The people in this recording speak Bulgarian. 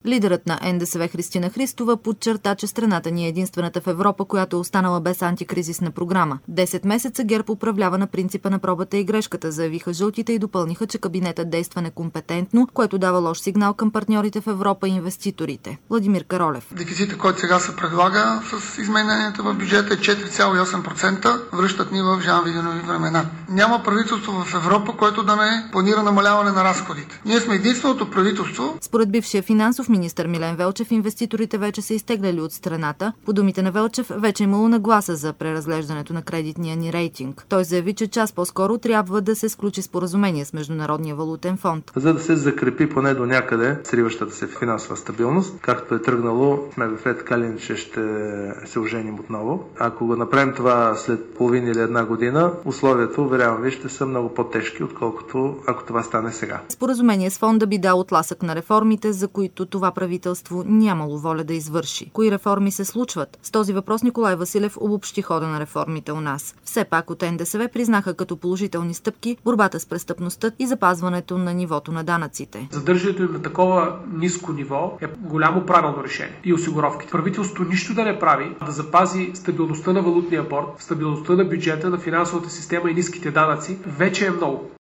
Лидерът на НДСВ Христина Христова подчерта, че страната ни е единствената в Европа, която е останала без антикризисна програма. 10 месеца ГЕРБ управлява на принципа на пробата и грешката, заявиха жълтите и допълниха, че кабинетът действа некомпетентно, което дава лош сигнал към партньорите в Европа и инвеститорите. Владимир Каролев. Дефицитът, който сега се предлага с измененията в бюджета е 4,8%, връщат ни в Жан Виденови времена. Няма правителство в Европа, което да не планира намаляване на разходите. Ние сме единственото правителство. Според бившия финансов министър Милен Велчев, инвеститорите вече са изтегляли от страната. По думите на Велчев, вече е имало нагласа за преразглеждането на кредитния ни рейтинг. Той заяви, че час по-скоро трябва да се сключи споразумение с Международния валутен фонд. За да се закрепи поне до някъде сриващата се финансова стабилност, както е тръгнало, МВФ така ли иначе ще се оженим отново. Ако го направим това след половина или една година, условията, уверявам ви, ще са много по-тежки, отколкото ако това стане сега. Споразумение с фонда би дал тласък на реформите, за които това правителство нямало воля да извърши. Кои реформи се случват? С този въпрос Николай Василев обобщи хода на реформите у нас. Все пак от НДСВ признаха като положителни стъпки борбата с престъпността и запазването на нивото на данъците. Задържането им на такова ниско ниво е голямо правилно решение. И осигуровките. Правителството нищо да не прави, да запази стабилността на валутния борд, стабилността на бюджета, на финансовата система и ниските данъци, вече е много.